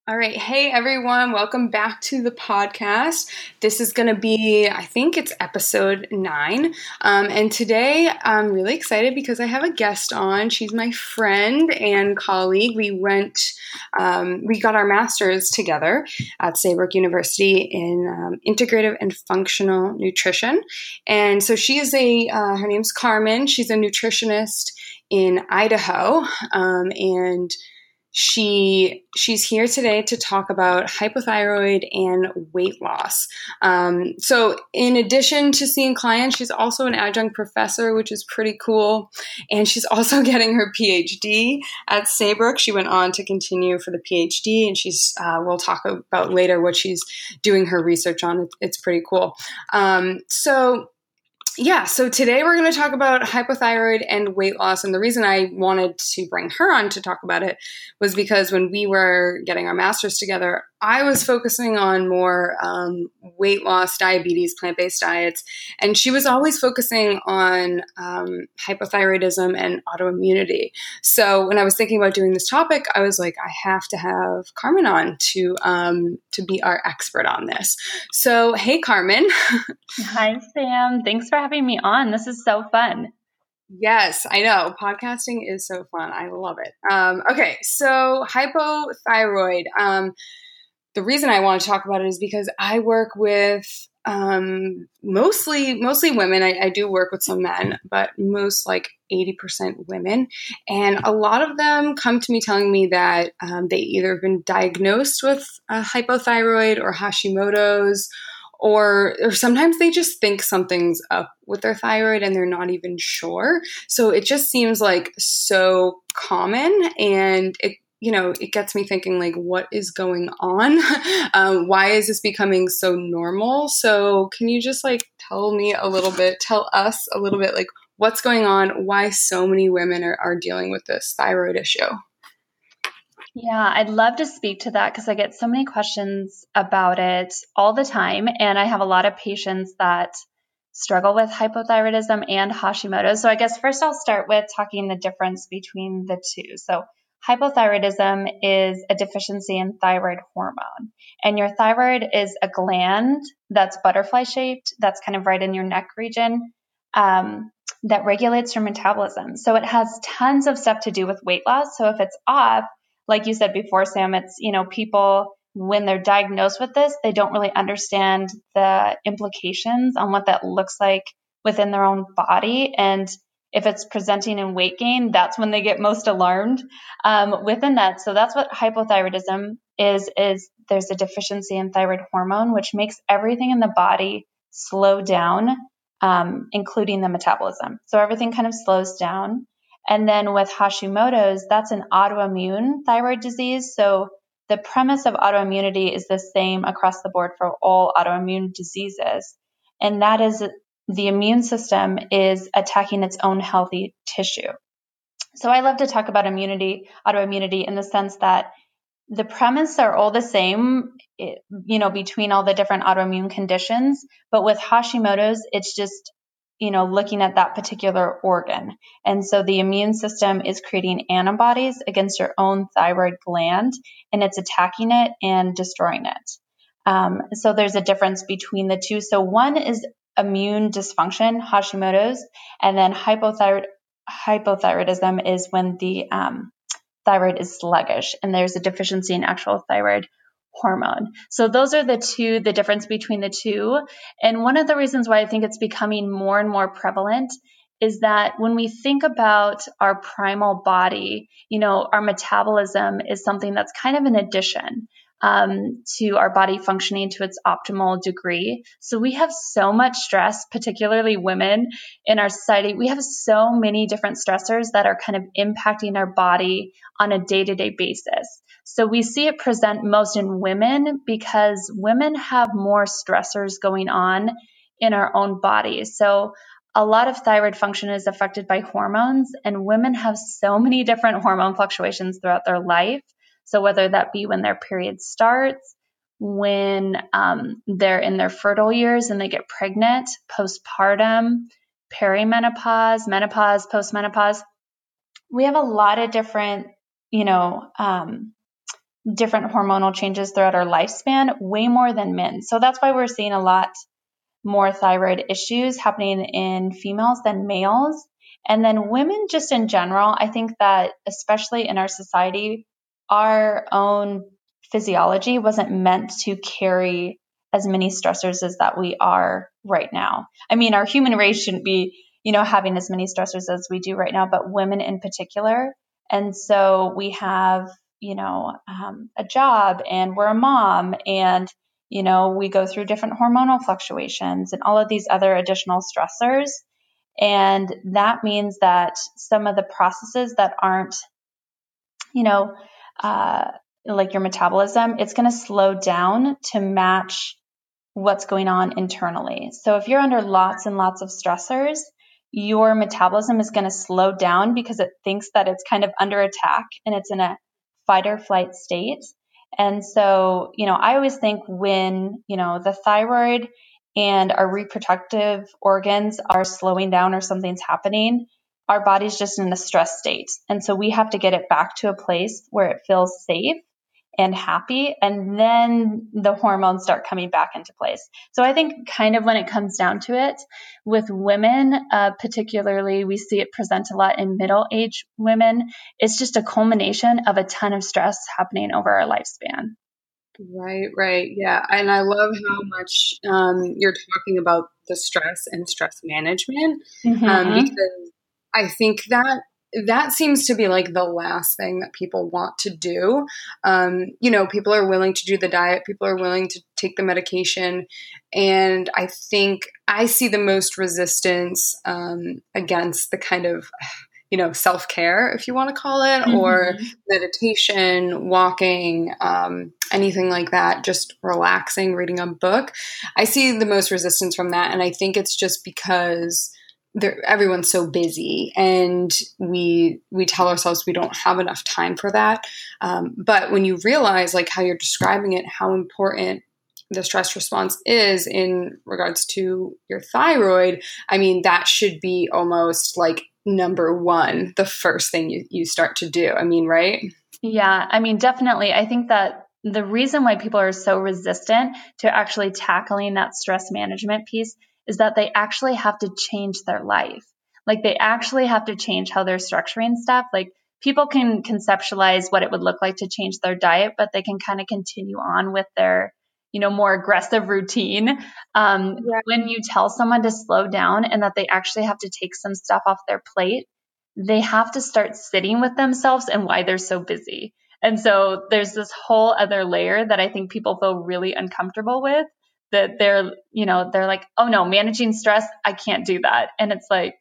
All right. Hey, everyone. Welcome back to the podcast. This is going to be, I think it's episode 9. And today I'm really excited because I have a guest on. She's my friend and colleague. We got our master's together at Saybrook University in integrative and functional nutrition. And so her name's Carmen. She's a nutritionist in Idaho. And she's here today to talk about hypothyroid and weight loss. So in addition to seeing clients, she's also an adjunct professor, which is pretty cool. And she's also getting her PhD at Saybrook. She went on to continue for the PhD, and we'll talk about later what she's doing her research on. It's pretty cool. So today we're going to talk about hypothyroid and weight loss. And the reason I wanted to bring her on to talk about it was because when we were getting our master's together, I was focusing on more weight loss, diabetes, plant-based diets. And she was always focusing on hypothyroidism and autoimmunity. So when I was thinking about doing this topic, I was like, I have to have Carmen on to be our expert on this. So, hey, Carmen. Hi, Sam. Thanks for having me on. This is so fun. Yes, I know. Podcasting is so fun. I love it. Okay, so hypothyroid. The reason I want to talk about it is because I work with mostly women. I do work with some men, but most like 80% women. And a lot of them come to me telling me that they either have been diagnosed with hypothyroid or Hashimoto's, or sometimes they just think something's up with their thyroid and they're not even sure. So it just seems like so common, and it gets me thinking, like, what is going on? Why is this becoming so normal? So can you just tell us a little bit, like, what's going on? Why so many women are dealing with this thyroid issue? Yeah, I'd love to speak to that because I get so many questions about it all the time. And I have a lot of patients that struggle with hypothyroidism and Hashimoto's. So I guess first I'll start with talking the difference between the two. So hypothyroidism is a deficiency in thyroid hormone. And your thyroid is a gland that's butterfly shaped, that's kind of right in your neck region, that regulates your metabolism. So it has tons of stuff to do with weight loss. So if it's off, like you said before, Sam, it's, people, when they're diagnosed with this, they don't really understand the implications on what that looks like within their own body. And if it's presenting in weight gain, that's when they get most alarmed within that. So that's what hypothyroidism is there's a deficiency in thyroid hormone, which makes everything in the body slow down, including the metabolism. So everything kind of slows down. And then with Hashimoto's, that's an autoimmune thyroid disease. So the premise of autoimmunity is the same across the board for all autoimmune diseases. And that is the immune system is attacking its own healthy tissue. So I love to talk about autoimmunity in the sense that the premise are all the same, between all the different autoimmune conditions. But with Hashimoto's, it's just looking at that particular organ. And so the immune system is creating antibodies against your own thyroid gland, and it's attacking it and destroying it. So there's a difference between the two. So one is immune dysfunction, Hashimoto's, and then hypothyroidism is when the thyroid is sluggish and there's a deficiency in actual thyroid hormone. So those are the difference between the two. And one of the reasons why I think it's becoming more and more prevalent is that when we think about our primal body, our metabolism is something that's kind of an addition to our body functioning to its optimal degree. So we have so much stress, particularly women in our society. We have so many different stressors that are kind of impacting our body on a day-to-day basis. So we see it present most in women because women have more stressors going on in our own bodies. So a lot of thyroid function is affected by hormones, and women have so many different hormone fluctuations throughout their life. So whether that be when their period starts, when they're in their fertile years and they get pregnant, postpartum, perimenopause, menopause, postmenopause, we have a lot of different, different hormonal changes throughout our lifespan, way more than men. So that's why we're seeing a lot more thyroid issues happening in females than males. And then women just in general, I think that especially in our society, our own physiology wasn't meant to carry as many stressors as that we are right now. I mean, our human race shouldn't be, having as many stressors as we do right now, but women in particular. And so we have, a job, and we're a mom, and we go through different hormonal fluctuations and all of these other additional stressors. And that means that some of the processes that aren't, like your metabolism, it's going to slow down to match what's going on internally. So if you're under lots and lots of stressors, your metabolism is going to slow down because it thinks that it's kind of under attack and it's in a fight or flight state. And so, I always think when, the thyroid and our reproductive organs are slowing down or something's happening, our body's just in a stress state. And so we have to get it back to a place where it feels safe and happy, and then the hormones start coming back into place. So I think kind of when it comes down to it, with women, particularly, we see it present a lot in middle-aged women. It's just a culmination of a ton of stress happening over our lifespan. Right. Yeah. And I love how much you're talking about the stress and stress management, because I think that seems to be like the last thing that people want to do. People are willing to do the diet, people are willing to take the medication. And I think I see the most resistance against the kind of, self-care, if you want to call it, or meditation, walking, anything like that, just relaxing, reading a book. I see the most resistance from that. And I think it's just because everyone's so busy, and we tell ourselves we don't have enough time for that. But when you realize, like how you're describing it, how important the stress response is in regards to your thyroid, I mean, that should be almost like number one, the first thing you start to do. I mean, right? Yeah, I mean, definitely. I think that the reason why people are so resistant to actually tackling that stress management piece is that they actually have to change their life. Like they actually have to change how they're structuring stuff. Like people can conceptualize what it would look like to change their diet, but they can kind of continue on with their, more aggressive routine. When you tell someone to slow down and that they actually have to take some stuff off their plate, they have to start sitting with themselves and why they're so busy. And so there's this whole other layer that I think people feel really uncomfortable with, that they're like, oh no, managing stress, I can't do that. And it's like,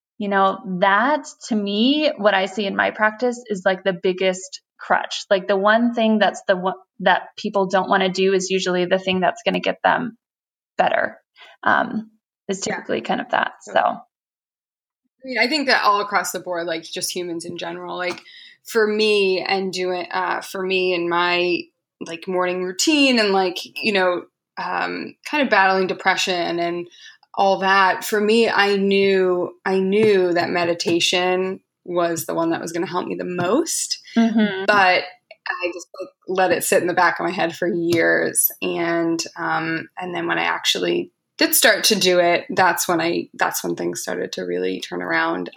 that to me, what I see in my practice is like the biggest crutch. Like the one thing that's the one that people don't want to do is usually the thing that's going to get them better. Is typically kind of that. So. I mean, I think that all across the board, like just humans in general, like for me and my like morning routine and like, kind of battling depression and all that, for me, I knew that meditation was the one that was going to help me the most. But I just like let it sit in the back of my head for years. And then when I actually did start to do it, that's when things started to really turn around,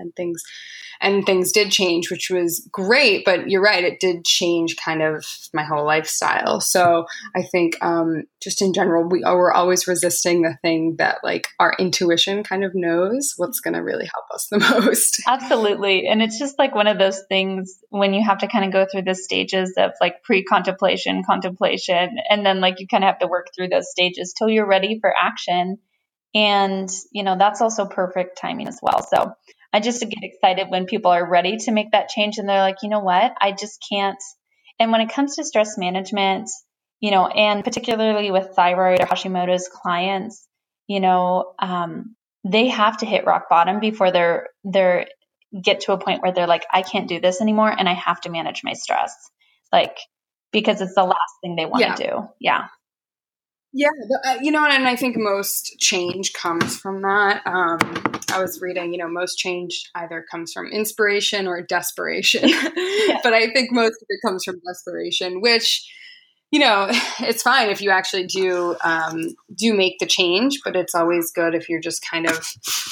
and things did change, which was great. But you're right, it did change kind of my whole lifestyle. So I think just in general, we're always resisting the thing that like our intuition kind of knows what's going to really help us the most. Absolutely. And it's just like one of those things when you have to kind of go through the stages of like pre-contemplation, contemplation, and then like you kind of have to work through those stages till you're ready for action. And, that's also perfect timing as well. So I just get excited when people are ready to make that change and they're like, you know what, I just can't. And when it comes to stress management, and particularly with thyroid or Hashimoto's clients, they have to hit rock bottom before they're get to a point where they're like, I can't do this anymore and I have to manage my stress. Like, because it's the last thing they want to do. Yeah. Yeah, and I think most change comes from that. I was reading, most change either comes from inspiration or desperation. Yeah. But I think most of it comes from desperation, which, it's fine if you actually do make the change, but it's always good if you're just kind of,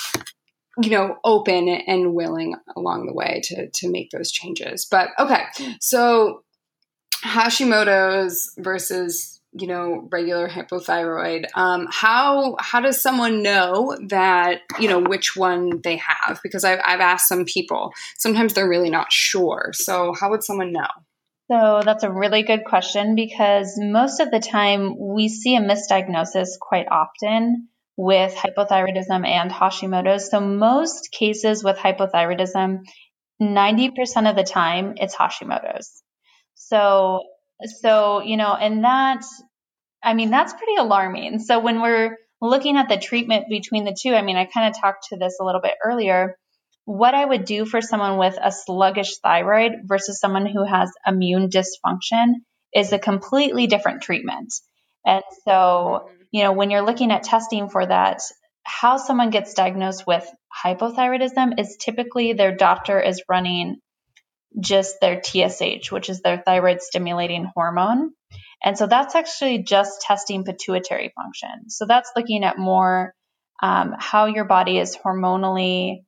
open and willing along the way to make those changes. But okay, so Hashimoto's versus regular hypothyroid. How does someone know that which one they have? Because I've asked some people. Sometimes they're really not sure. So how would someone know? So that's a really good question, because most of the time we see a misdiagnosis quite often with hypothyroidism and Hashimoto's. So most cases with hypothyroidism, 90% of the time it's Hashimoto's. So, and that's pretty alarming. So when we're looking at the treatment between the two, I kind of talked to this a little bit earlier. What I would do for someone with a sluggish thyroid versus someone who has immune dysfunction is a completely different treatment. And so, when you're looking at testing for that, how someone gets diagnosed with hypothyroidism is typically their doctor is running just their TSH, which is their thyroid stimulating hormone. And so that's actually just testing pituitary function. So that's looking at more how your body is hormonally,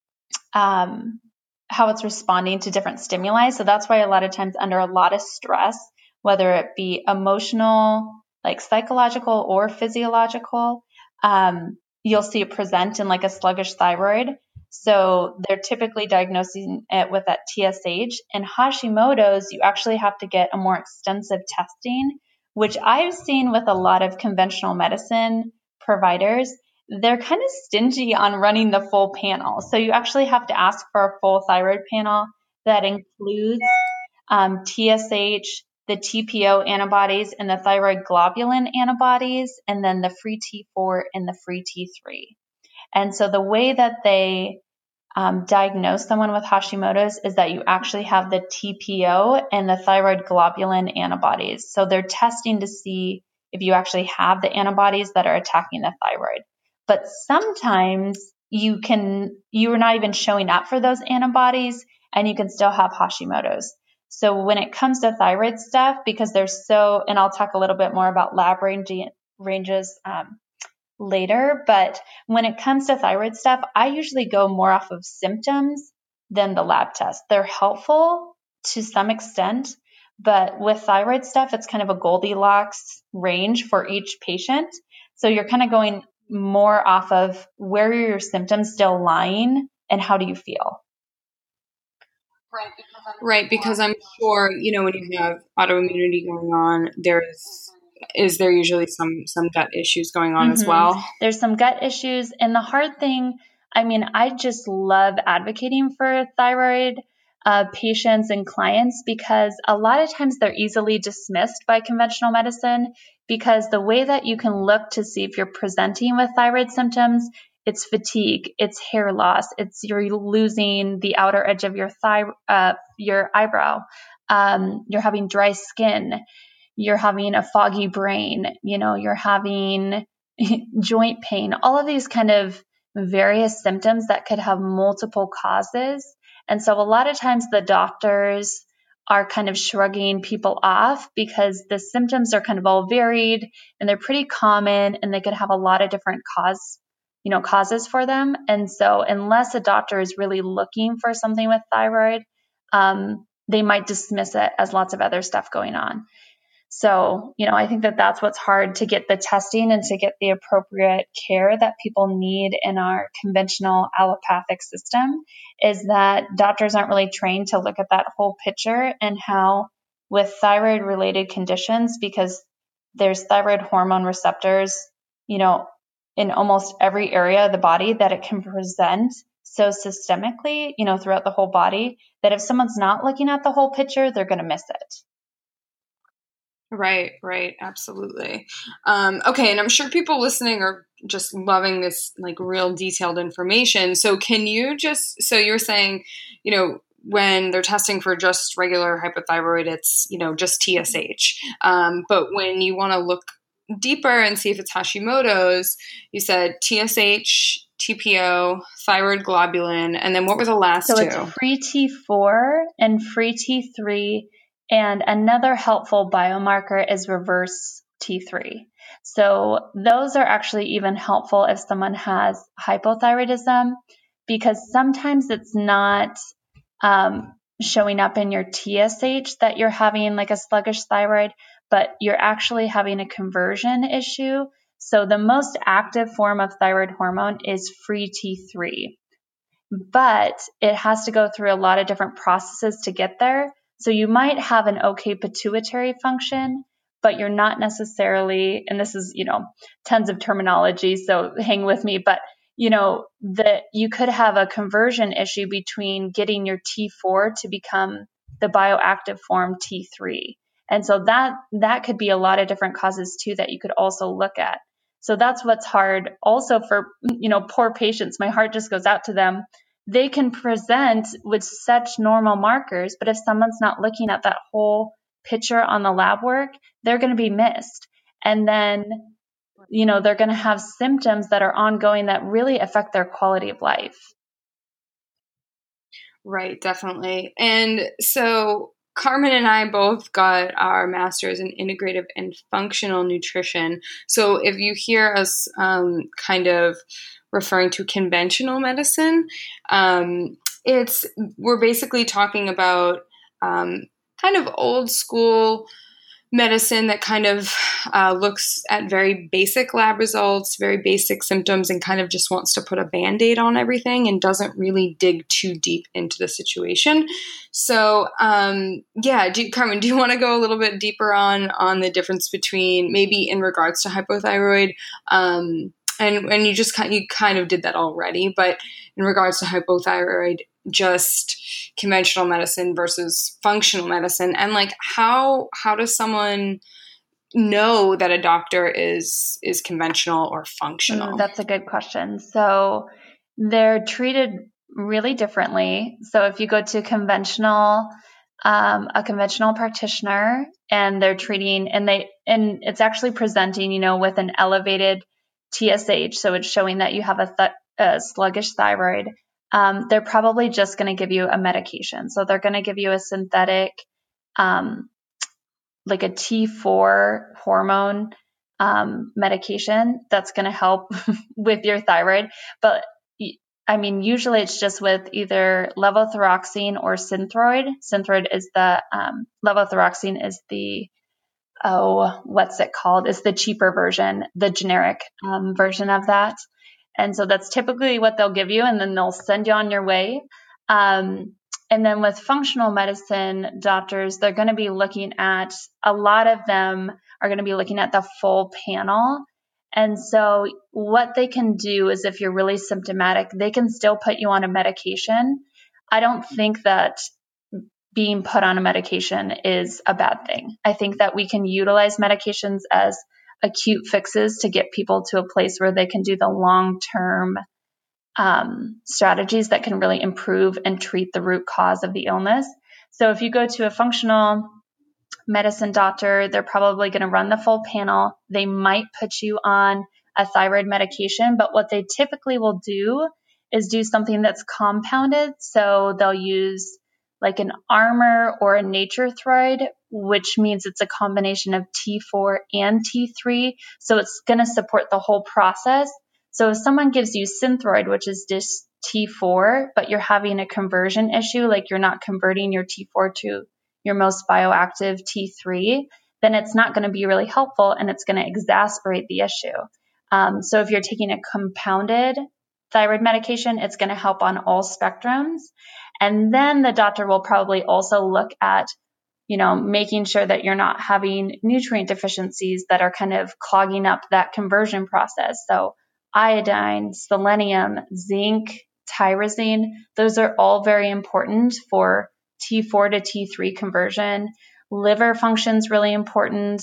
how it's responding to different stimuli. So that's why a lot of times under a lot of stress, whether it be emotional, like psychological or physiological, you'll see it present in like a sluggish thyroid. So they're typically diagnosing it with that TSH. And Hashimoto's, you actually have to get a more extensive testing, which I've seen with a lot of conventional medicine providers. They're kind of stingy on running the full panel. So you actually have to ask for a full thyroid panel that includes TSH, the TPO antibodies, and the thyroid globulin antibodies, and then the free T4 and the free T3. And so the way that they diagnose someone with Hashimoto's is that you actually have the TPO and the thyroid globulin antibodies. So they're testing to see if you actually have the antibodies that are attacking the thyroid. But sometimes you're not even showing up for those antibodies and you can still have Hashimoto's. So when it comes to thyroid stuff, because and I'll talk a little bit more about lab ranges later, but when it comes to thyroid stuff, I usually go more off of symptoms than the lab test. They're helpful to some extent, but with thyroid stuff, it's kind of a Goldilocks range for each patient. So you're kind of going more off of where are your symptoms still lying and how do you feel? Right, because I'm sure, when you have autoimmunity going on, is there usually some gut issues going on as well? There's some gut issues. And the hard thing, I just love advocating for thyroid patients and clients, because a lot of times they're easily dismissed by conventional medicine, because the way that you can look to see if you're presenting with thyroid symptoms, it's fatigue, it's hair loss, it's you're losing the outer edge of your eyebrow, you're having dry skin, you're having a foggy brain, you're having joint pain, all of these kind of various symptoms that could have multiple causes. And so a lot of times the doctors are kind of shrugging people off because the symptoms are kind of all varied and they're pretty common and they could have a lot of different causes for them. And so unless a doctor is really looking for something with thyroid, they might dismiss it as lots of other stuff going on. So, I think that that's what's hard, to get the testing and to get the appropriate care that people need in our conventional allopathic system, is that doctors aren't really trained to look at that whole picture, and how with thyroid related conditions, because there's thyroid hormone receptors, in almost every area of the body, that it can present so systemically, throughout the whole body, that if someone's not looking at the whole picture, they're going to miss it. Right, absolutely. Okay, and I'm sure people listening are just loving this like real detailed information. So so you're saying, when they're testing for just regular hypothyroid, it's, just TSH. But when you want to look deeper and see if it's Hashimoto's, you said TSH, TPO, thyroid globulin, and then what were the last two? So it's free T4 and free T3, and another helpful biomarker is reverse T3. So those are actually even helpful if someone has hypothyroidism, because sometimes it's not showing up in your TSH that you're having like a sluggish thyroid, but you're actually having a conversion issue. So the most active form of thyroid hormone is free T3, but it has to go through a lot of different processes to get there. So you might have an okay pituitary function, but you're not necessarily, and this is, tons of terminology, so hang with me, but that you could have a conversion issue between getting your T4 to become the bioactive form T3. And so that could be a lot of different causes too that you could also look at. So that's what's hard also for, poor patients. My heart just goes out to them. They can present with such normal markers, but if someone's not looking at that whole picture on the lab work, they're going to be missed. And then, they're going to have symptoms that are ongoing that really affect their quality of life. Right, definitely. And so Carmen and I both got our master's in integrative and functional nutrition. So if you hear us kind of referring to conventional medicine, we're basically talking about kind of old school medicine that kind of looks at very basic lab results, very basic symptoms, and kind of just wants to put a Band-Aid on everything and doesn't really dig too deep into the situation. So, Carmen, do you want to go a little bit deeper on the difference between maybe in regards to hypothyroid, and you kind of did that already, but in regards to hypothyroid, just conventional medicine versus functional medicine, and like how does someone know that a doctor is conventional or functional? That's a good question. So they're treated really differently. So if you go to a conventional practitioner and they're treating and it's actually presenting, with an elevated TSH, so it's showing that you have a sluggish thyroid. They're probably just going to give you a medication. So they're going to give you a synthetic, like a T4 hormone medication that's going to help with your thyroid. But usually it's just with either levothyroxine or Synthroid. Synthroid is levothyroxine is what's it called? It's the cheaper version, the generic version of that. And so that's typically what they'll give you, and then they'll send you on your way. And then with functional medicine doctors, they're going to be looking at, a lot of them are going to be looking at the full panel. And so what they can do is, if you're really symptomatic, they can still put you on a medication. I don't think that being put on a medication is a bad thing. I think that we can utilize medications as acute fixes to get people to a place where they can do the long-term strategies that can really improve and treat the root cause of the illness. So if you go to a functional medicine doctor, they're probably going to run the full panel. They might put you on a thyroid medication, but what they typically will do is do something that's compounded. So they'll use like an Armour or a NatureThyroid, which means it's a combination of T4 and T3. So it's going to support the whole process. So if someone gives you Synthroid, which is just T4, but you're having a conversion issue, like you're not converting your T4 to your most bioactive T3, then it's not going to be really helpful, and it's going to exacerbate the issue. So if you're taking a compounded thyroid medication, it's going to help on all spectrums. And then the doctor will probably also look at, making sure that you're not having nutrient deficiencies that are kind of clogging up that conversion process. So iodine, selenium, zinc, tyrosine, those are all very important for T4 to T3 conversion. Liver function is really important.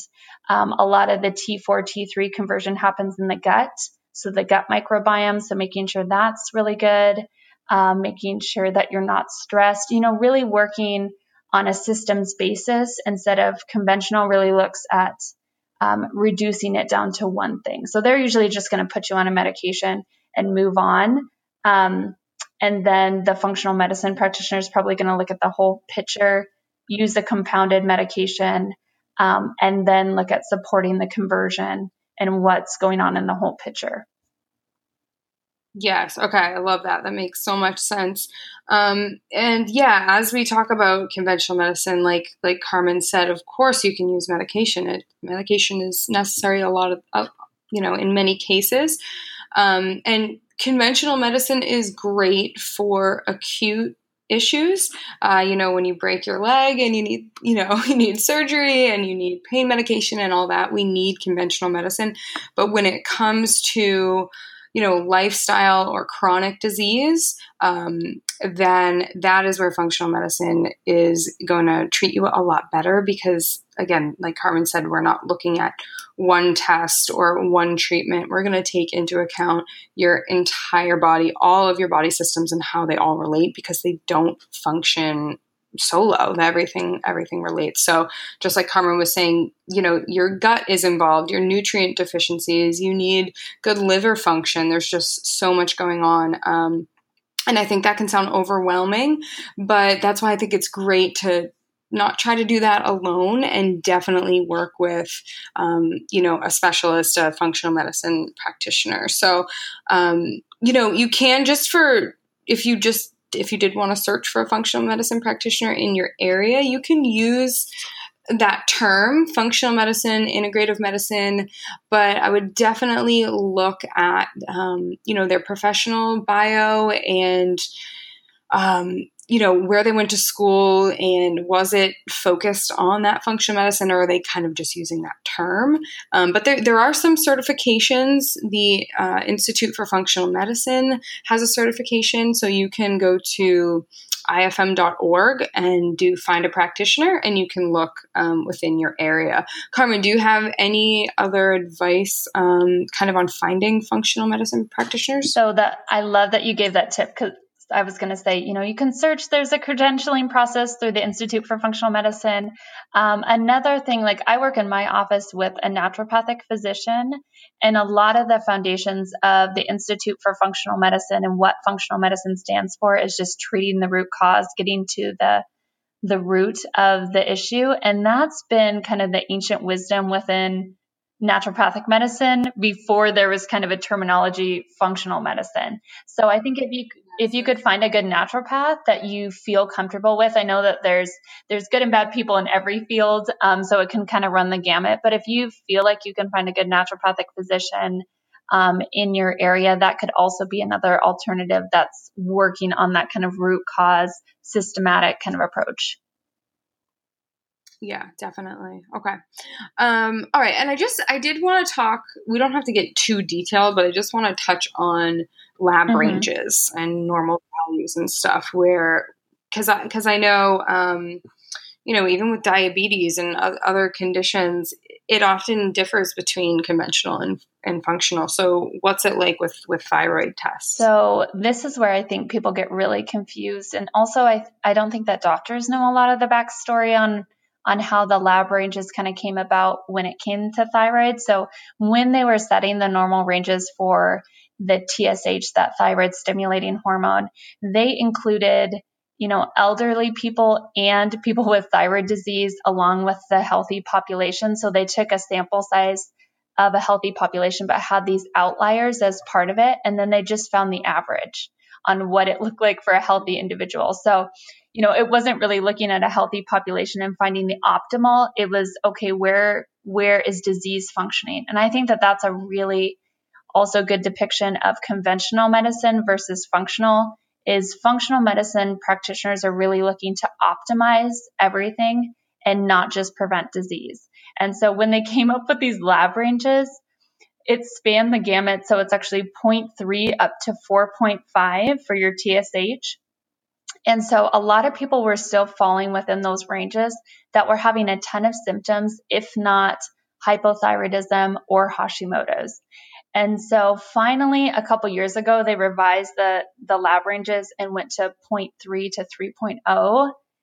A lot of the T4, T3 conversion happens in the gut. So the gut microbiome, so making sure that's really good. Making sure that you're not stressed, really working on a systems basis instead of conventional really looks at reducing it down to one thing. So they're usually just going to put you on a medication and move on. And then the functional medicine practitioner is probably going to look at the whole picture, use a compounded medication, and then look at supporting the conversion and what's going on in the whole picture. Yes. Okay. I love that. That makes so much sense. And yeah, as we talk about conventional medicine, like Carmen said, of course you can use medication. Medication is necessary a lot of in many cases. And conventional medicine is great for acute issues. When you break your leg and you need, you need surgery and you need pain medication and all that, we need conventional medicine. But when it comes to lifestyle or chronic disease, then that is where functional medicine is going to treat you a lot better because, again, like Carmen said, we're not looking at one test or one treatment. We're going to take into account your entire body, all of your body systems and how they all relate because they don't function solo. Everything relates. So just like Carmen was saying, your gut is involved, your nutrient deficiencies, you need good liver function. There's just so much going on. And I think that can sound overwhelming, but that's why I think it's great to not try to do that alone and definitely work with, a specialist, a functional medicine practitioner. So, you can if you did want to search for a functional medicine practitioner in your area, you can use that term, functional medicine, integrative medicine, but I would definitely look at, their professional bio and, where they went to school and was it focused on that functional medicine or are they kind of just using that term? But there are some certifications. The Institute for Functional Medicine has a certification. So you can go to ifm.org and find a practitioner and you can look within your area. Carmen, do you have any other advice kind of on finding functional medicine practitioners? So I love that you gave that tip because I was going to say, you can search, there's a credentialing process through the Institute for Functional Medicine. Another thing, like I work in my office with a naturopathic physician, and a lot of the foundations of the Institute for Functional Medicine and what functional medicine stands for is just treating the root cause, getting to the root of the issue. And that's been kind of the ancient wisdom within naturopathic medicine before there was kind of a terminology functional medicine. So I think if you could find a good naturopath that you feel comfortable with, I know that there's good and bad people in every field, so it can kind of run the gamut. But if you feel like you can find a good naturopathic physician in your area, that could also be another alternative that's working on that kind of root cause, systematic kind of approach. Yeah, definitely. Okay. All right. And I did want to talk, we don't have to get too detailed, but I just want to touch on lab ranges and normal values and stuff because I know, even with diabetes and other conditions, it often differs between conventional and functional. So what's it like with thyroid tests? So this is where I think people get really confused. And also I don't think that doctors know a lot of the backstory on how the lab ranges kind of came about when it came to thyroid. So when they were setting the normal ranges for the TSH, that thyroid stimulating hormone, they included, elderly people and people with thyroid disease along with the healthy population. So they took a sample size of a healthy population, but had these outliers as part of it. And then they just found the average on what it looked like for a healthy individual. So it wasn't really looking at a healthy population and finding the optimal. It was, okay, where is disease functioning? And I think that that's a really also good depiction of conventional medicine versus functional. Is functional medicine practitioners are really looking to optimize everything and not just prevent disease. And so when they came up with these lab ranges, it spanned the gamut. So it's actually 0.3 up to 4.5 for your TSH. And so a lot of people were still falling within those ranges that were having a ton of symptoms, if not hypothyroidism or Hashimoto's. And so finally, a couple years ago, they revised the lab ranges and went to 0.3 to 3.0.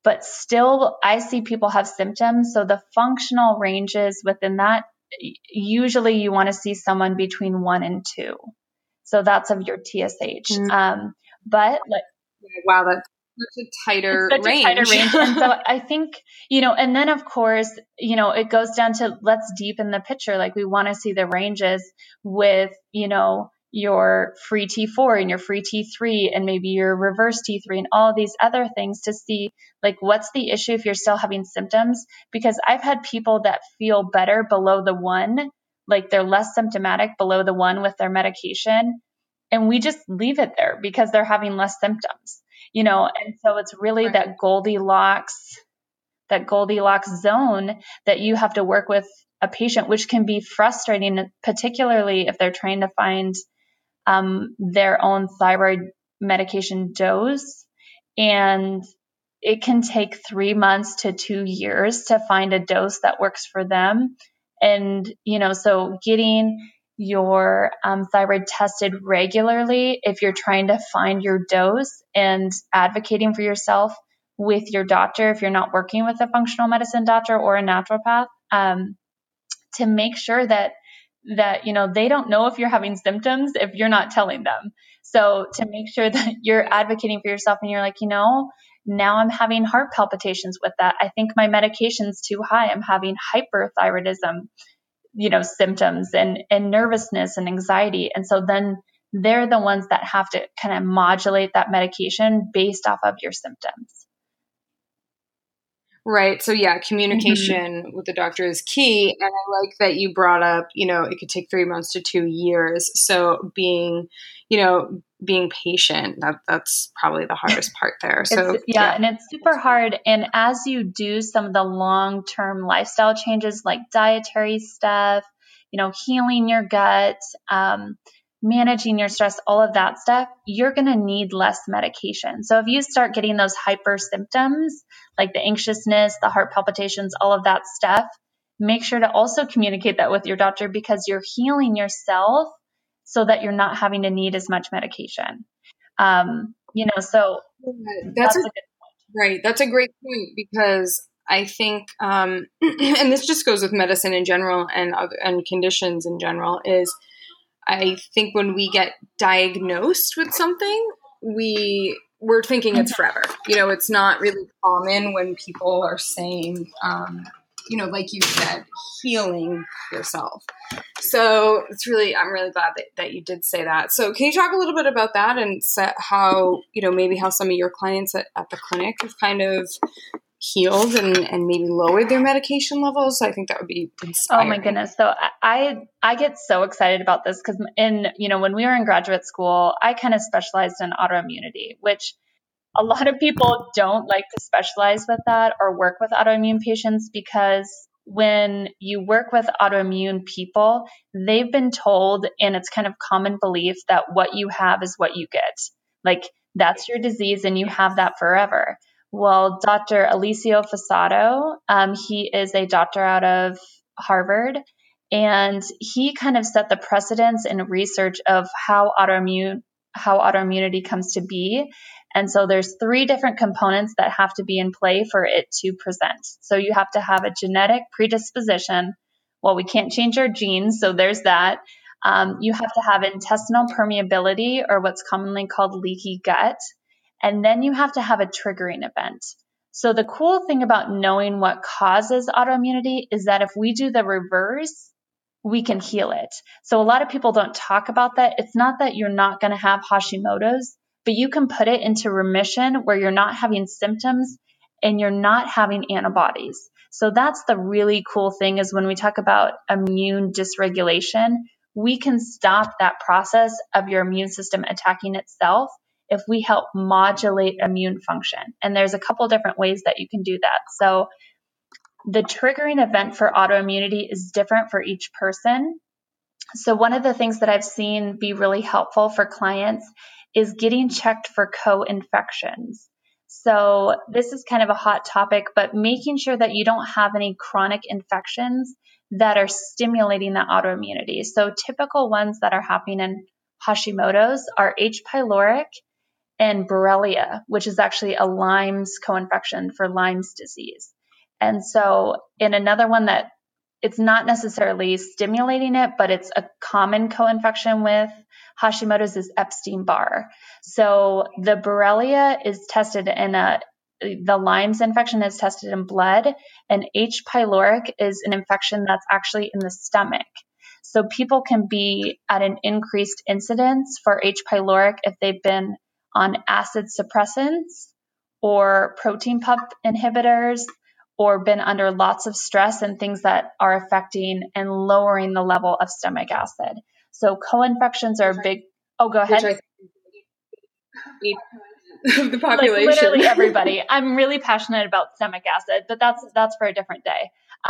but still I see people have symptoms. So the functional ranges within that, usually you want to see someone between 1 and 2. So that's of your TSH. But like, wow, that's such a tighter it's such range. a tighter range. And so I think, and then of course, it goes down to, let's deepen the picture. Like we want to see the ranges with, your free T4 and your free T3 and maybe your reverse T3 and all of these other things to see like what's the issue if you're still having symptoms. Because I've had people that feel better below the 1, like they're less symptomatic below the 1 with their medication. And we just leave it there because they're having less symptoms, and so it's really that Goldilocks zone that you have to work with a patient, which can be frustrating, particularly if they're trying to find their own thyroid medication dose. And it can take 3 months to 2 years to find a dose that works for them. And, so getting your thyroid tested regularly if you're trying to find your dose, and advocating for yourself with your doctor if you're not working with a functional medicine doctor or a naturopath, to make sure that they don't know if you're having symptoms if you're not telling them. So to make sure that you're advocating for yourself and you're like, now I'm having heart palpitations with that. I think my medication's too high. I'm having hyperthyroidism, symptoms and nervousness and anxiety. And so then they're the ones that have to kind of modulate that medication based off of your symptoms. Right. So yeah, communication with the doctor is key. And I like that you brought up, it could take 3 months to 2 years. So being patient, that's probably the hardest part there. So and it's super hard. And as you do some of the long-term lifestyle changes like dietary stuff, healing your gut, managing your stress, all of that stuff, you're going to need less medication. So if you start getting those hyper symptoms, like the anxiousness, the heart palpitations, all of that stuff, make sure to also communicate that with your doctor because you're healing yourself so that you're not having to need as much medication. So that's a good point. Right. That's a great point because I think, and this just goes with medicine in general and conditions in general, is I think when we get diagnosed with something, we're thinking it's forever. It's not really common when people are saying, like you said, healing yourself. So I'm really glad that you did say that. So can you talk a little bit about that and how, maybe how some of your clients at the clinic have kind of healed and maybe lowered their medication levels? I think that would be inspiring. Oh my goodness. So I get so excited about this because when we were in graduate school, I kind of specialized in autoimmunity, which a lot of people don't like to specialize with that or work with autoimmune patients because when you work with autoimmune people, they've been told, and it's kind of common belief, that what you have is what you get. Like that's your disease and you have that forever. Well, Dr. Alessio Fassato, he is a doctor out of Harvard, and he kind of set the precedence in research of how autoimmunity comes to be. And so there's 3 different components that have to be in play for it to present. So you have to have a genetic predisposition. Well, we can't change our genes, so there's that. You have to have intestinal permeability, or what's commonly called leaky gut. And then you have to have a triggering event. So the cool thing about knowing what causes autoimmunity is that if we do the reverse, we can heal it. So a lot of people don't talk about that. It's not that you're not going to have Hashimoto's, but you can put it into remission where you're not having symptoms and you're not having antibodies. So that's the really cool thing, is when we talk about immune dysregulation, we can stop that process of your immune system attacking itself if we help modulate immune function. And there's a couple different ways that you can do that. So the triggering event for autoimmunity is different for each person. So one of the things that I've seen be really helpful for clients is getting checked for co-infections. So this is kind of a hot topic, but making sure that you don't have any chronic infections that are stimulating that autoimmunity. So typical ones that are happening in Hashimoto's are H. pylori and Borrelia, which is actually a Lyme's co-infection for Lyme's disease. And so in another one that it's not necessarily stimulating it, but it's a common co-infection with Hashimoto's is Epstein-Barr. So the Borrelia is tested the Lyme's infection is tested in blood, and H. pyloric is an infection that's actually in the stomach. So people can be at an increased incidence for H. pyloric if they've been on acid suppressants or protein pump inhibitors or been under lots of stress and things that are affecting and lowering the level of stomach acid. So co-infections are a big, go ahead. Which I think of the population. Like literally everybody. I'm really passionate about stomach acid, but that's for a different day.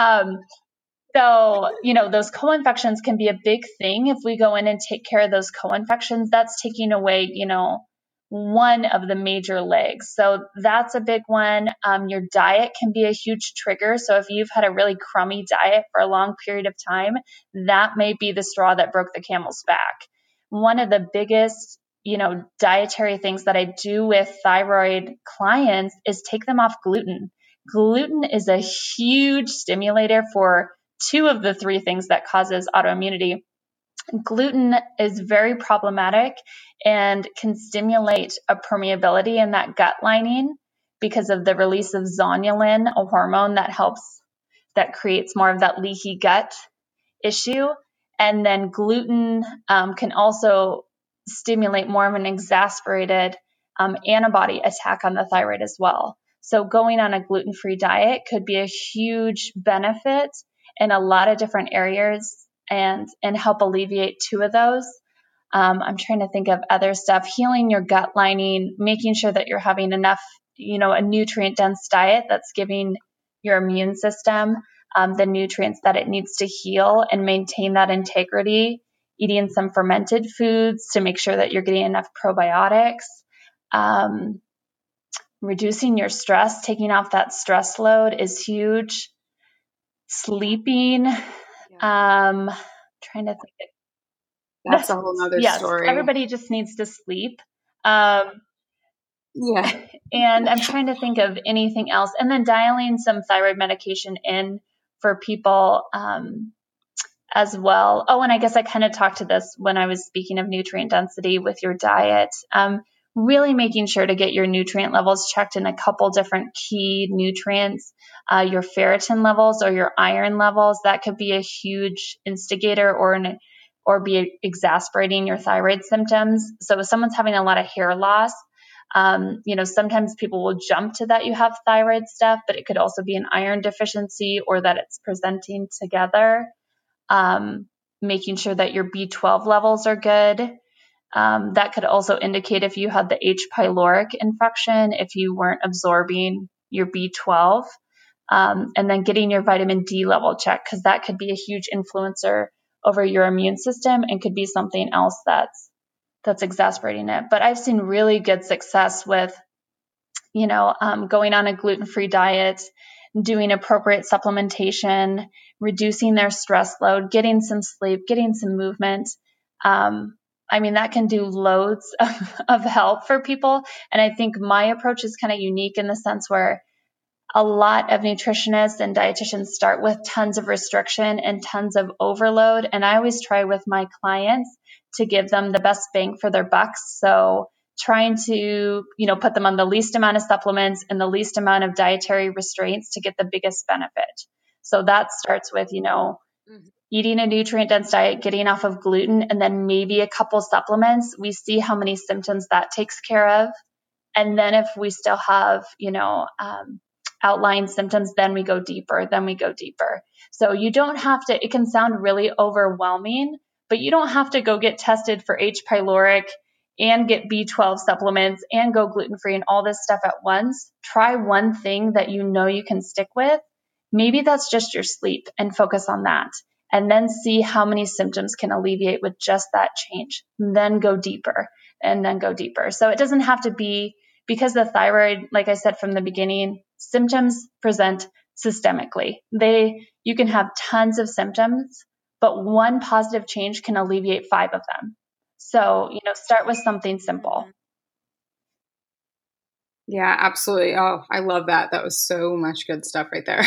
So, those co-infections can be a big thing. If we go in and take care of those co-infections, that's taking away, one of the major legs. So that's a big one. Your diet can be a huge trigger. So if you've had a really crummy diet for a long period of time, that may be the straw that broke the camel's back. One of the biggest, dietary things that I do with thyroid clients is take them off gluten. Gluten is a huge stimulator for two of the three things that causes autoimmunity. Gluten is very problematic and can stimulate a permeability in that gut lining because of the release of zonulin, a hormone that creates more of that leaky gut issue. And then gluten can also stimulate more of an exasperated antibody attack on the thyroid as well. So going on a gluten-free diet could be a huge benefit in a lot of different areas and help alleviate two of those. I'm trying to think of other stuff, healing your gut lining, making sure that you're having enough, a nutrient-dense diet that's giving your immune system the nutrients that it needs to heal and maintain that integrity, eating some fermented foods to make sure that you're getting enough probiotics, reducing your stress, taking off that stress load is huge. Sleeping, trying to think. That's a whole other story. Everybody just needs to sleep. Yeah. And I'm trying to think of anything else. And then dialing some thyroid medication in for people as well. Oh, and I guess I kind of talked to this when I was speaking of nutrient density with your diet. Really making sure to get your nutrient levels checked in a couple different key nutrients, your ferritin levels or your iron levels. That could be a huge instigator or be exasperating your thyroid symptoms. So if someone's having a lot of hair loss, sometimes people will jump to that you have thyroid stuff, but it could also be an iron deficiency or that it's presenting together. Making sure that your B12 levels are good. That could also indicate if you had the H. pyloric infection, if you weren't absorbing your B12, and then getting your vitamin D level checked, because that could be a huge influencer over your immune system and could be something else that's exasperating it. But I've seen really good success with, going on a gluten-free diet, doing appropriate supplementation, reducing their stress load, getting some sleep, getting some movement. That can do loads of help for people. And I think my approach is kind of unique in the sense where a lot of nutritionists and dietitians start with tons of restriction and tons of overload. And I always try with my clients to give them the best bang for their bucks. So trying to, put them on the least amount of supplements and the least amount of dietary restraints to get the biggest benefit. So that starts with, eating a nutrient-dense diet, getting off of gluten, and then maybe a couple supplements. We see how many symptoms that takes care of. And then if we still have, outlying symptoms, then we go deeper. So you don't have to, it can sound really overwhelming, but you don't have to go get tested for H. pyloric and get B12 supplements and go gluten-free and all this stuff at once. Try one thing that you can stick with. Maybe that's just your sleep and focus on that. And then see how many symptoms can alleviate with just that change. And then go deeper. So it doesn't have to be, because the thyroid, like I said from the beginning, symptoms present systemically. You can have tons of symptoms, but one positive change can alleviate 5 of them. So, start with something simple. Yeah, absolutely. Oh, I love that. That was so much good stuff right there.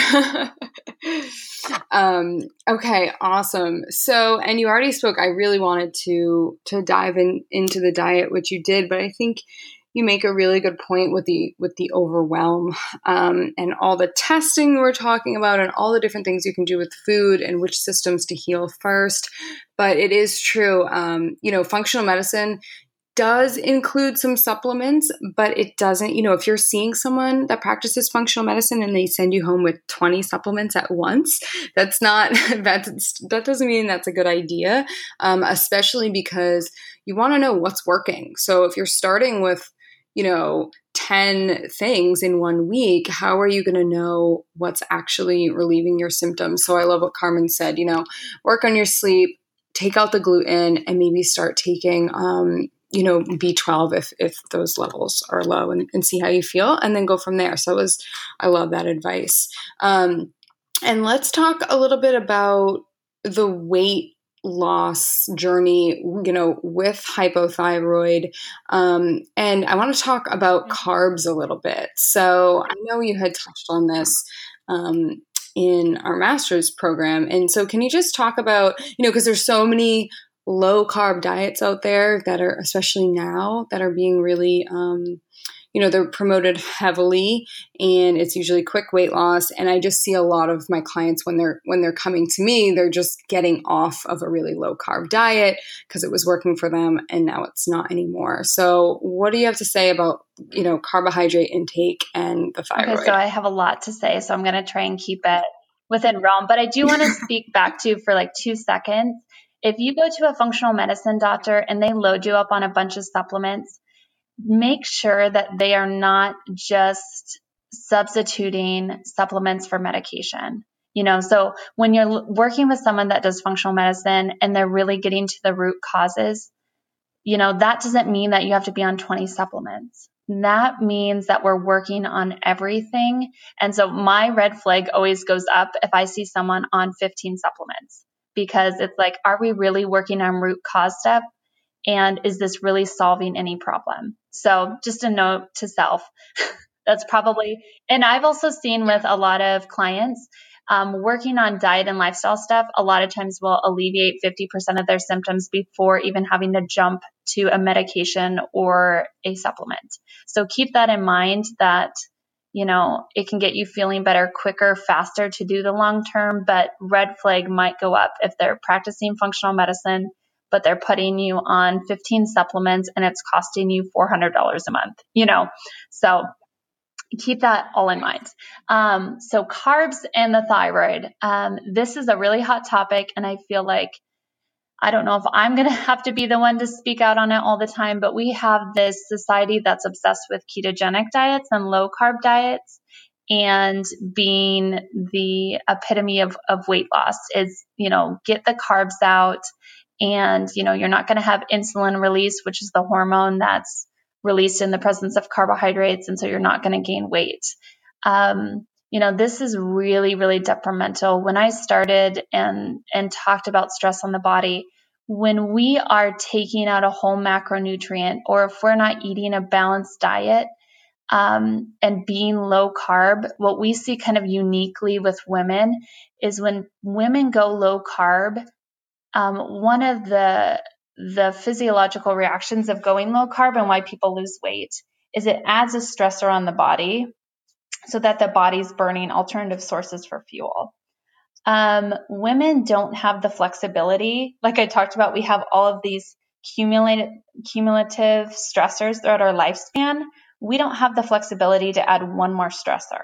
Okay, awesome. So, and you already spoke. I really wanted to dive into the diet, which you did, but I think you make a really good point with the overwhelm, and all the testing we're talking about, and all the different things you can do with food and which systems to heal first. But it is true. Functional medicine does include some supplements, but it doesn't, if you're seeing someone that practices functional medicine and they send you home with 20 supplements at once, that's not, that doesn't mean that's a good idea, especially because you want to know what's working. So if you're starting with, 10 things in 1 week, how are you going to know what's actually relieving your symptoms? So I love what Carmen said, work on your sleep, take out the gluten, and maybe start taking, B12 if those levels are low, and see how you feel, and then go from there. So I love that advice. And let's talk a little bit about the weight loss journey, with hypothyroid. And I want to talk about carbs a little bit. So I know you had touched on this, in our master's program. And so can you just talk about, because there's so many low carb diets out there that are, especially now, that are being really, they're promoted heavily, and it's usually quick weight loss. And I just see a lot of my clients when they're coming to me, they're just getting off of a really low carb diet because it was working for them, and now it's not anymore. So what do you have to say about, carbohydrate intake and the thyroid? Okay, so I have a lot to say, so I'm going to try and keep it within realm, but I do want to speak back to, for like 2 seconds, if you go to a functional medicine doctor and they load you up on a bunch of supplements, make sure that they are not just substituting supplements for medication. So when you're working with someone that does functional medicine and they're really getting to the root causes, that doesn't mean that you have to be on 20 supplements. That means that we're working on everything. And so my red flag always goes up if I see someone on 15 supplements, because it's like, are we really working on root cause stuff? And is this really solving any problem? So just a note to self, that's probably, and I've also seen with a lot of clients, working on diet and lifestyle stuff, a lot of times will alleviate 50% of their symptoms before even having to jump to a medication or a supplement. So keep that in mind, that, it can get you feeling better quicker, faster to do the long term, but red flag might go up if they're practicing functional medicine, but they're putting you on 15 supplements and it's costing you $400 a month, so keep that all in mind. So carbs and the thyroid, this is a really hot topic, and I feel like, I don't know if I'm going to have to be the one to speak out on it all the time, but we have this society that's obsessed with ketogenic diets and low carb diets, and being the epitome of weight loss is, get the carbs out, and, you're not going to have insulin release, which is the hormone that's released in the presence of carbohydrates. And so you're not going to gain weight. This is really, really detrimental. When I started and talked about stress on the body, when we are taking out a whole macronutrient, or if we're not eating a balanced diet, and being low carb, what we see kind of uniquely with women is when women go low carb, one of the physiological reactions of going low carb and why people lose weight is it adds a stressor on the body so that the body's burning alternative sources for fuel. Women don't have the flexibility. Like I talked about, we have all of these cumulative stressors throughout our lifespan. We don't have the flexibility to add one more stressor.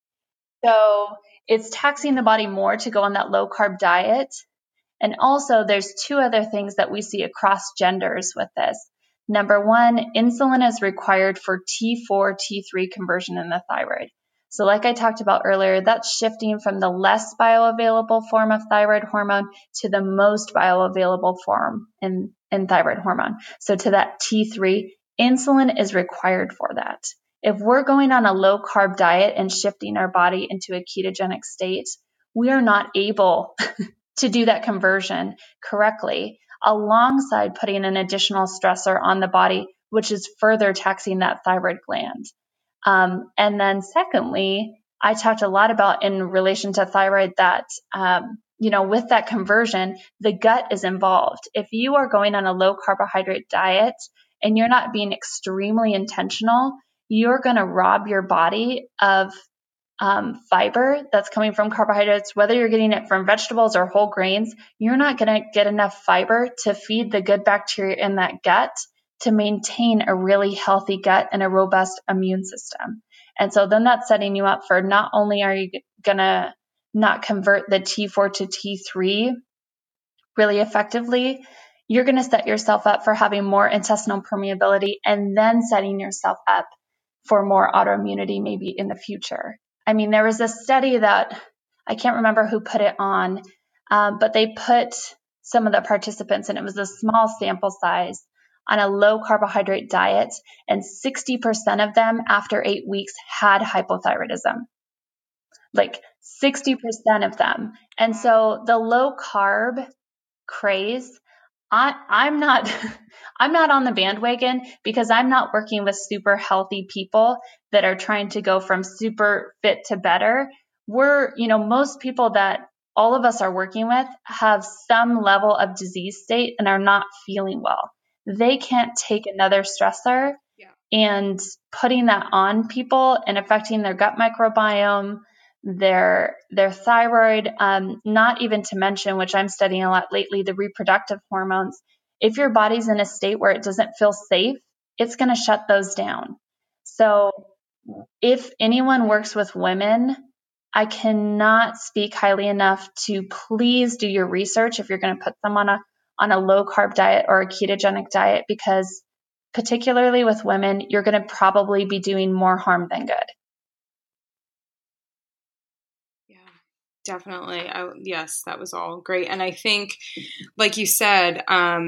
So it's taxing the body more to go on that low carb diet. And also there's 2 other things that we see across genders with this. Number 1, insulin is required for T4, T3 conversion in the thyroid. So like I talked about earlier, that's shifting from the less bioavailable form of thyroid hormone to the most bioavailable form in thyroid hormone. So to that T3, insulin is required for that. If we're going on a low carb diet and shifting our body into a ketogenic state, we are not able to do that conversion correctly, alongside putting an additional stressor on the body, which is further taxing that thyroid gland. And then secondly, I talked a lot about in relation to thyroid that, with that conversion, the gut is involved. If you are going on a low carbohydrate diet and you're not being extremely intentional, you're going to rob your body of fiber that's coming from carbohydrates, whether you're getting it from vegetables or whole grains. You're not going to get enough fiber to feed the good bacteria in that gut to maintain a really healthy gut and a robust immune system. And so then that's setting you up for, not only are you going to not convert the T4 to T3 really effectively, you're going to set yourself up for having more intestinal permeability and then setting yourself up for more autoimmunity maybe in the future. I mean, there was a study that I can't remember who put it on, but they put some of the participants, and it was a small sample size, on a low carbohydrate diet, and 60% of them after 8 weeks had hypothyroidism. Like 60% of them. And so the low carb craze, I'm not I'm not on the bandwagon, because I'm not working with super healthy people that are trying to go from super fit to better. Most people that all of us are working with have some level of disease state and are not feeling well. They can't take another stressor and putting that on people and affecting their gut microbiome, their thyroid, not even to mention, which I'm studying a lot lately, the reproductive hormones. If your body's in a state where it doesn't feel safe, it's going to shut those down. So if anyone works with women, I cannot speak highly enough to please do your research if you're going to put them on a low carb diet or a ketogenic diet, because particularly with women, you're going to probably be doing more harm than good. Definitely. Yes, that was all great. And I think, like you said,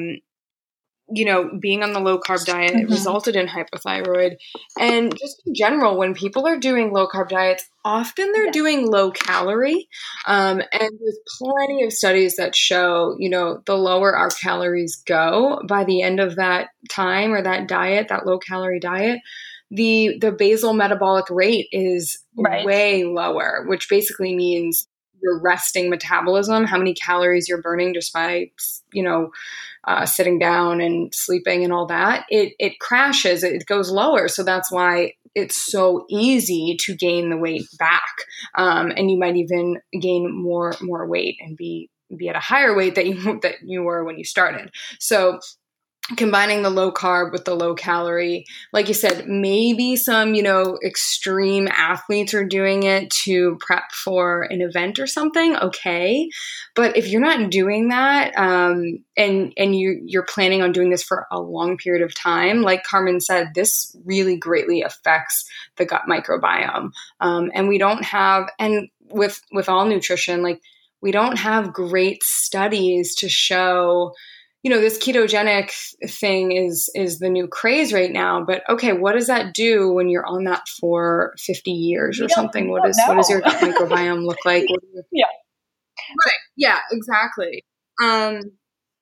being on the low carb diet, it resulted in hypothyroid. And just in general, when people are doing low carb diets, often they're doing low calorie. And there's plenty of studies that show, the lower our calories go by the end of that time or that diet, that low calorie diet, the basal metabolic rate is way lower, which basically means your resting metabolism, how many calories you're burning just by, sitting down and sleeping and all that, it crashes, it goes lower. So that's why it's so easy to gain the weight back. And you might even gain more weight and be at a higher weight that you were when you started. So combining the low carb with the low calorie, like you said, maybe some, extreme athletes are doing it to prep for an event or something. Okay. But if you're not doing that, and you're planning on doing this for a long period of time, like Carmen said, this really greatly affects the gut microbiome. And we don't have, and with all nutrition, like we don't have great studies to show, this ketogenic thing is the new craze right now, but okay, what does that do when you're on that for 50 years or something? What does your gut microbiome look like? Yeah. Right. Yeah, exactly. And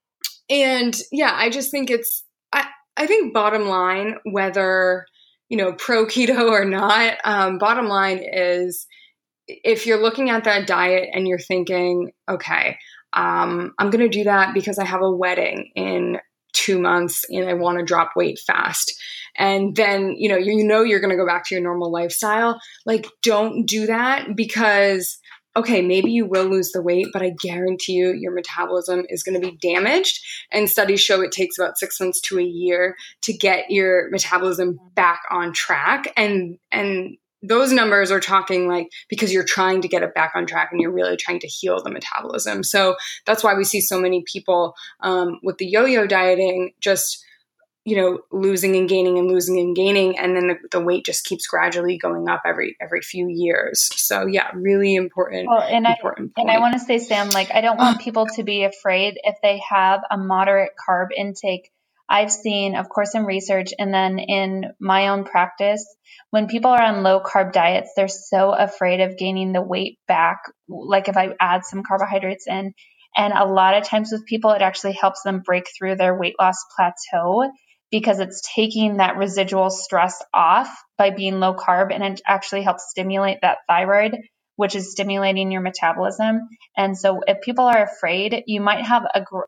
yeah, I just think I think bottom line, whether, pro keto or not, bottom line is, if you're looking at that diet and you're thinking, okay, I'm going to do that because I have a wedding in 2 months and I want to drop weight fast. And then, you're going to go back to your normal lifestyle. Like, don't do that, because, okay, maybe you will lose the weight, but I guarantee you your metabolism is going to be damaged. And studies show it takes about 6 months to a year to get your metabolism back on track. And those numbers are talking like, because you're trying to get it back on track and you're really trying to heal the metabolism. So that's why we see so many people with the yo-yo dieting, just, losing and gaining and losing and gaining. And then the weight just keeps gradually going up every few years. So yeah, really important. Well, and I want to say, Sam, like, I don't want people to be afraid if they have a moderate carb intake. I've seen, of course, in research and then in my own practice, when people are on low carb diets, they're so afraid of gaining the weight back. Like if I add some carbohydrates in, and a lot of times with people, it actually helps them break through their weight loss plateau, because it's taking that residual stress off by being low carb, and it actually helps stimulate that thyroid, which is stimulating your metabolism. And so if people are afraid, you might have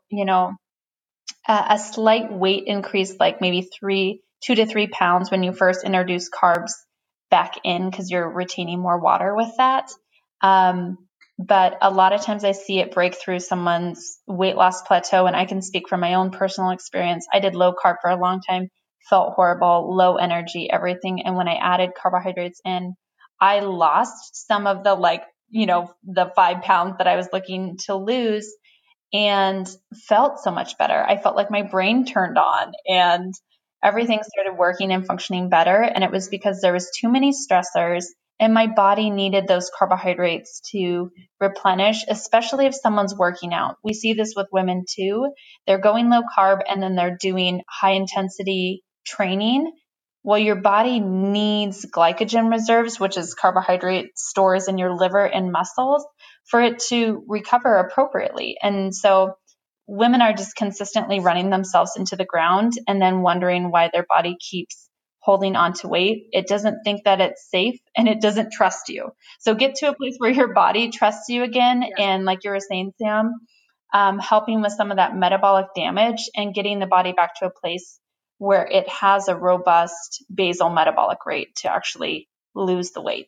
a slight weight increase, like maybe 2 to 3 pounds when you first introduce carbs back in, because you're retaining more water with that. But a lot of times I see it break through someone's weight loss plateau. And I can speak from my own personal experience. I did low carb for a long time, felt horrible, low energy, everything. And when I added carbohydrates in, I lost some of the 5 pounds that I was looking to lose, and felt so much better. I felt like my brain turned on and everything started working and functioning better. And it was because there was too many stressors, and my body needed those carbohydrates to replenish, especially if someone's working out. We see this with women too. They're going low carb and then they're doing high intensity training. Well, your body needs glycogen reserves, which is carbohydrate stores in your liver and muscles, for it to recover appropriately. And so women are just consistently running themselves into the ground and then wondering why their body keeps holding on to weight. It doesn't think that it's safe, and it doesn't trust you. So get to a place where your body trusts you again. Yeah. And like you were saying, Sam, helping with some of that metabolic damage and getting the body back to a place where it has a robust basal metabolic rate to actually lose the weight.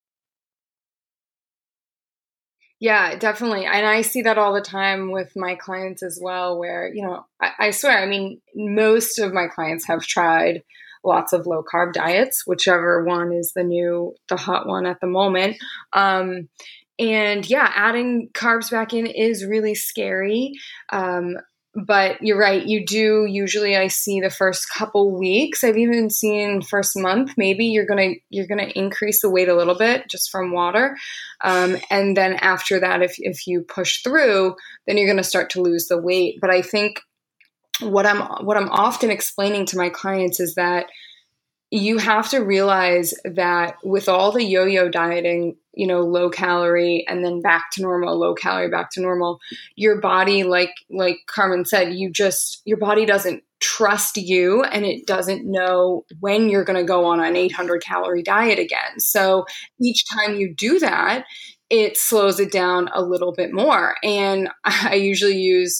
Yeah, definitely. And I see that all the time with my clients as well, where, I swear, I mean, most of my clients have tried lots of low carb diets, whichever one is the hot one at the moment. And yeah, adding carbs back in is really scary. But you're right. You do usually, I see the first couple weeks, I've even seen first month, maybe you're going to increase the weight a little bit just from water. And then after that, if you push through, then you're going to start to lose the weight. But I think what I'm often explaining to my clients is that you have to realize that with all the yo-yo dieting, low calorie and then back to normal, low calorie, back to normal, your body, like Carmen said, your body doesn't trust you, and it doesn't know when you're going to go on an 800 calorie diet again. So each time you do that, it slows it down a little bit more. And I usually use,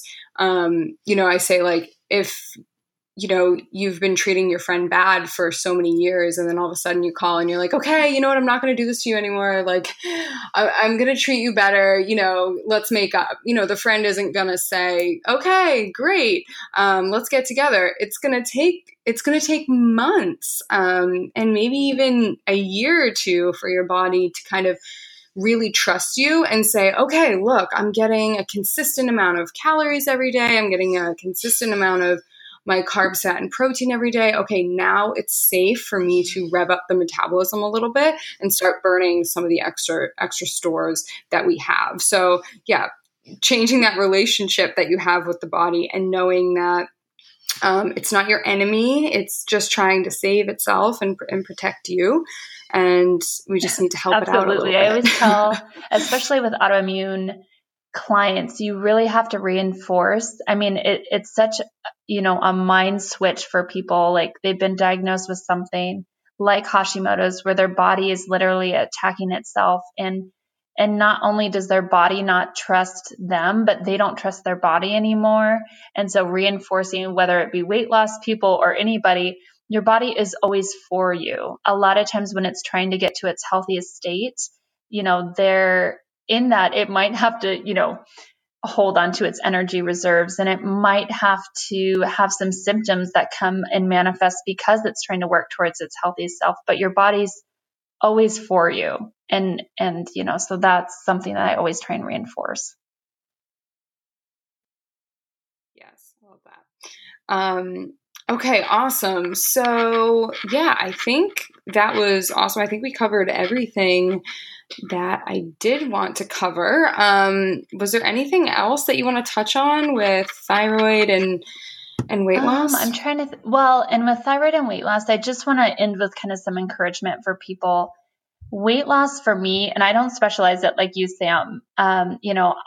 I say, like, if you've been treating your friend bad for so many years, and then all of a sudden you call and you're like, okay, you know what? I'm not going to do this to you anymore. Like, I'm going to treat you better. Let's make up. The friend isn't going to say, okay, great. Let's get together. It's going to take months, and maybe even a year or two for your body to kind of really trust you and say, okay, look, I'm getting a consistent amount of calories every day. I'm getting a consistent amount of my carbs, fat, and protein every day. Okay, now it's safe for me to rev up the metabolism a little bit and start burning some of the extra stores that we have. So yeah, changing that relationship that you have with the body and knowing that it's not your enemy. It's just trying to save itself and protect you. And we just need to help it out a little bit. I always tell, especially with autoimmune clients, you really have to reinforce. I mean, it's such, a mind switch for people. Like, they've been diagnosed with something like Hashimoto's, where their body is literally attacking itself. And not only does their body not trust them, but they don't trust their body anymore. And so reinforcing, whether it be weight loss people or anybody, your body is always for you. A lot of times when it's trying to get to its healthiest state, they're in that it might have to, hold on to its energy reserves, and it might have to have some symptoms that come and manifest because it's trying to work towards its healthiest self, but your body's always for you. And so that's something that I always try and reinforce. Yes, I love that. Okay, awesome. So yeah, I think that was awesome. I think we covered everything that I did want to cover. Was there anything else that you want to touch on with thyroid and weight loss? I'm trying to, and with thyroid and weight loss, I just want to end with kind of some encouragement for people. Weight loss for me, and I don't specialize it like you, Sam,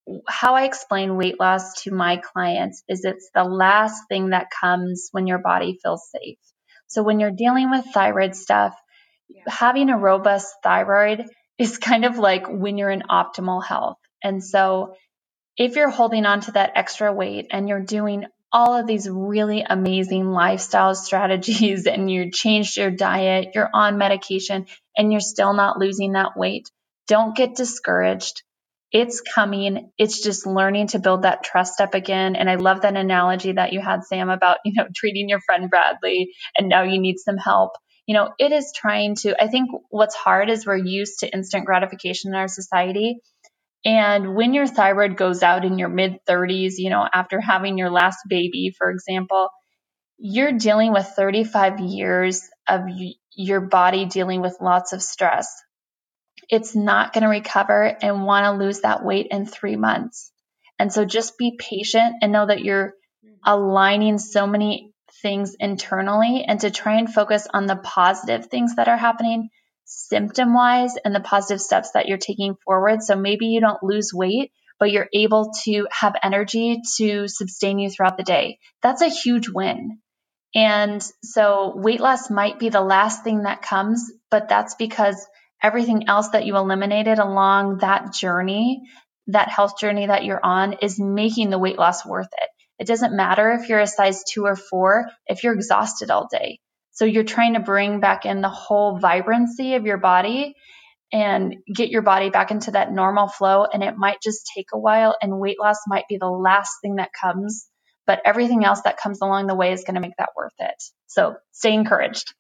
how I explain weight loss to my clients is it's the last thing that comes when your body feels safe. So when you're dealing with thyroid stuff, having a robust thyroid is kind of like when you're in optimal health. And so if you're holding on to that extra weight and you're doing all of these really amazing lifestyle strategies and you changed your diet, you're on medication, and you're still not losing that weight, don't get discouraged. It's coming. It's just learning to build that trust up again. And I love that analogy that you had, Sam, about, treating your friend Bradley and now you need some help. It is trying to, I think what's hard is we're used to instant gratification in our society. And when your thyroid goes out in your mid 30s, after having your last baby, for example, you're dealing with 35 years of your body dealing with lots of stress. It's not going to recover and want to lose that weight in 3 months. And so just be patient and know that you're aligning so many things internally, and to try and focus on the positive things that are happening symptom wise and the positive steps that you're taking forward. So maybe you don't lose weight, but you're able to have energy to sustain you throughout the day. That's a huge win. And so weight loss might be the last thing that comes, but that's because everything else that you eliminated along that journey, that health journey that you're on, is making the weight loss worth it. It doesn't matter if you're a size 2 or 4 if you're exhausted all day. So you're trying to bring back in the whole vibrancy of your body and get your body back into that normal flow. And it might just take a while, and weight loss might be the last thing that comes, but everything else that comes along the way is going to make that worth it. So stay encouraged.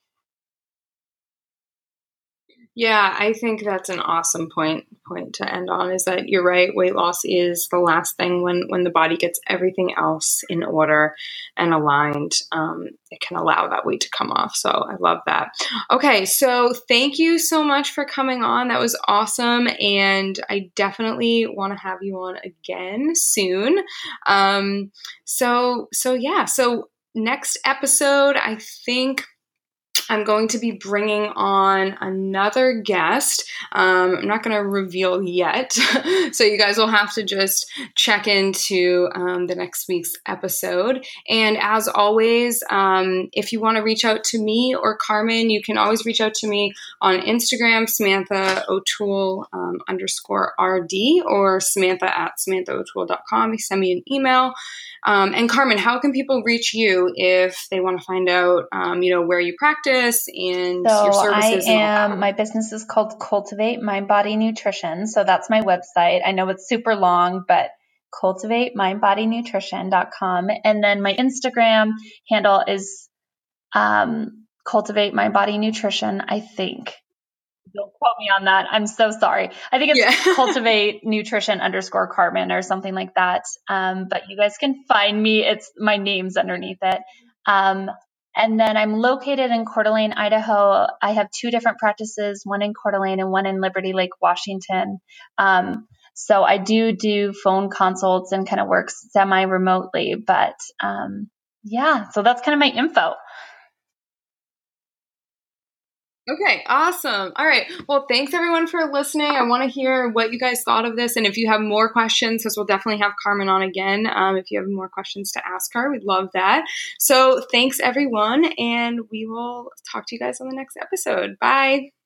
Yeah, I think that's an awesome point to end on, is that you're right. Weight loss is the last thing when the body gets everything else in order and aligned. It can allow that weight to come off. So I love that. Okay, so thank you so much for coming on. That was awesome. And I definitely want to have you on again soon. So next episode, I think I'm going to be bringing on another guest. I'm not going to reveal yet, so you guys will have to just check into the next week's episode. And as always, if you want to reach out to me or Carmen, you can always reach out to me on Instagram, Samantha O'Toole _RD, or Samantha at SamanthaO'Toole.com. You send me an email. And Carmen, how can people reach you if they want to find out, where you practice and your services? My business is called Cultivate Mind Body Nutrition. So that's my website. I know it's super long, but cultivatemindbodynutrition.com. And then my Instagram handle is Cultivate Mind Body Nutrition, I think. Don't quote me on that. I'm so sorry. I think it's Cultivate Nutrition _Carmen or something like that. But you guys can find me. My name's underneath it. And then I'm located in Coeur d'Alene, Idaho. I have 2 different practices, one in Coeur d'Alene and one in Liberty Lake, Washington. So I do phone consults and kind of work semi-remotely. But so that's kind of my info. Okay, awesome. All right. Well, thanks everyone for listening. I want to hear what you guys thought of this. And if you have more questions, because we'll definitely have Carmen on again. If you have more questions to ask her, we'd love that. So thanks everyone. And we will talk to you guys on the next episode. Bye.